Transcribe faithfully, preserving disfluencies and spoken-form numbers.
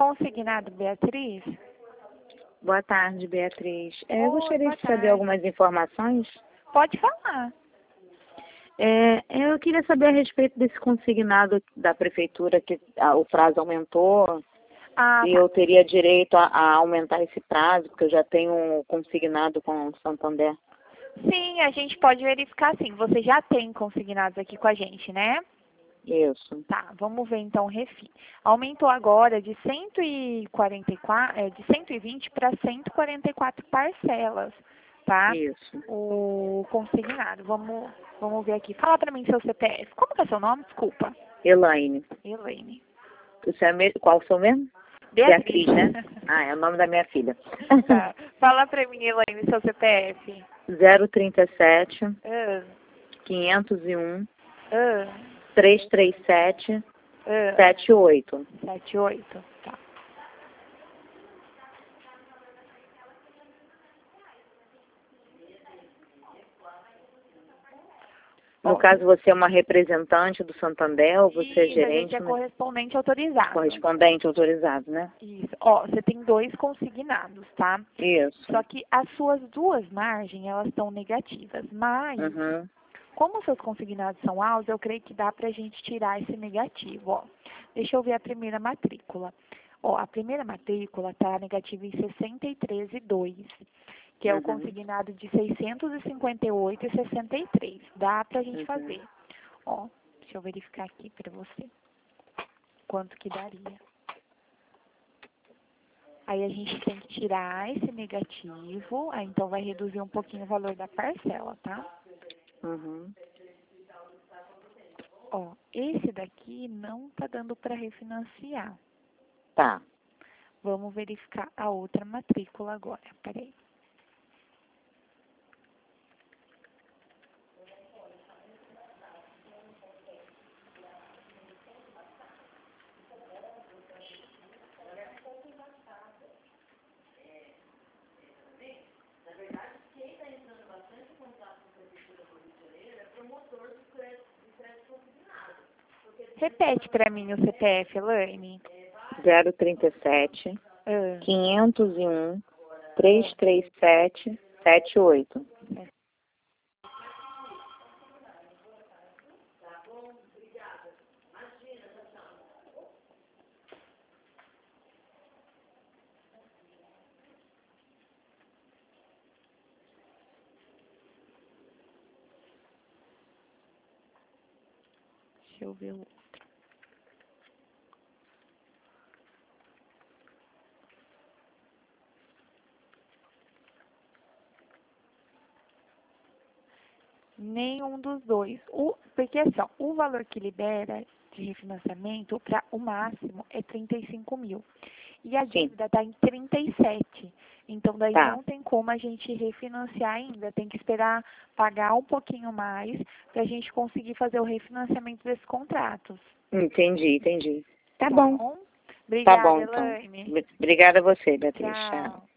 consignado, Beatriz? Boa tarde, Beatriz. É, eu Oi, gostaria boa de saber tarde. algumas informações. Pode falar. É, eu queria saber a respeito desse consignado da prefeitura, que ah, o prazo aumentou, Ah, e tá. eu teria direito a, a aumentar esse prazo, porque eu já tenho um consignado com o Santander. Sim, a gente pode verificar sim. Você já tem consignados aqui com a gente, né? Isso. Tá, vamos ver então o refis. Aumentou agora de cento e quarenta e quatro, é, de cento e vinte para cento e quarenta e quatro parcelas, tá? Isso. O consignado. Vamos, vamos ver aqui. Fala pra mim seu C P F. Como que é seu nome? Desculpa. Elaine. Elaine. Você é me... Qual o seu mesmo? Beatriz. Beatriz, né? Ah, é o nome da minha filha. Tá. Fala pra mim, Elaine, seu C P F. zero trinta e sete, Ah, quinhentos e um, ah, trezentos e trinta e sete, ah. setenta e oito. Sete, oito. Tá. No Ó, caso, você é uma representante do Santander ou você é isso, a gente gerente, é mas correspondente autorizado. correspondente autorizado, né? Isso. Ó, você tem dois consignados, tá? Isso. Só que as suas duas margens, elas estão negativas. Mas, Uhum. como os seus consignados são altos, eu creio que dá pra gente tirar esse negativo, ó. Deixa eu ver a primeira matrícula. Ó, a primeira matrícula tá negativa em sessenta e três e dois, que é o Uhum. consignado de seiscentos e cinquenta e oito e sessenta e três. Dá pra gente Uhum. fazer. Ó, deixa eu verificar aqui pra você. Quanto que daria. Aí a gente tem que tirar esse negativo, aí então vai reduzir um pouquinho o valor da parcela, tá? Uhum. Ó, esse daqui não tá dando para refinanciar. Tá. Vamos verificar a outra matrícula agora, peraí. Repete para mim o C P F, Elaine. zero trinta e sete, Ah, quinhentos e um, trezentos e trinta e sete, setenta e oito. deixa eu ver o outro. Nenhum dos dois. O, porque assim, ó, o valor que libera de refinanciamento para o máximo é trinta e cinco mil. E a Sim. dívida está em trinta e sete. Então, daí Tá. não tem como a gente refinanciar ainda. Tem que esperar pagar um pouquinho mais para a gente conseguir fazer o refinanciamento desses contratos. Entendi, entendi. Tá Tá bom. bom? Tá Obrigada, bom, então. Elaine. Obrigada a você, Beatriz. Tchau. Tchau.